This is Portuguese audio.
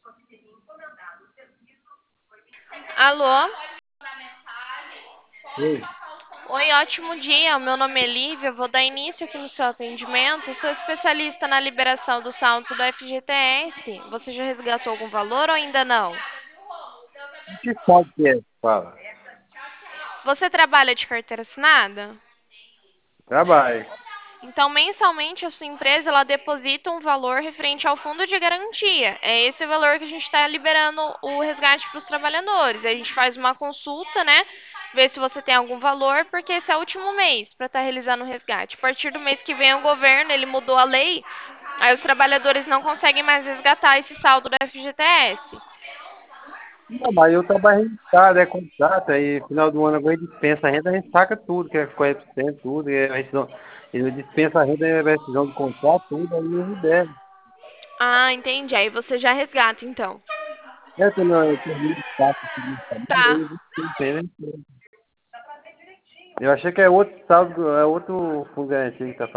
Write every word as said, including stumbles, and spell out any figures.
Alô? Oi. Oi, ótimo dia. O meu nome é Lívia. Vou dar início aqui no seu atendimento. Eu sou especialista na liberação do saldo da F G T S. Você já resgatou algum valor ou ainda não? Que saldo que é? Fala. Você trabalha de carteira assinada? Trabalho. Então, mensalmente, a sua empresa ela deposita um valor referente ao fundo de garantia. É esse valor que a gente está liberando o resgate para os trabalhadores. A gente faz uma consulta, né? Ver se você tem algum valor, porque esse é o último mês para estar realizando o resgate. A partir do mês que vem, o governo ele mudou a lei, aí os trabalhadores não conseguem mais resgatar esse saldo da F G T S. Não, mas eu trabalho registrado, é contrato, aí final do ano agora dispensa a renda, a gente saca tudo, que é quarenta por cento, tudo, e a rescisão, ele dispensa a renda, a rescisão do contrato, tudo, aí eu libero. Ah, entendi. Aí você já resgata, então. É, eu não, eu termino de taxa, segundo trabalho, Tá. aí eu tenho, né? Eu achei que é outro saldo, é outro fundo garantido que tá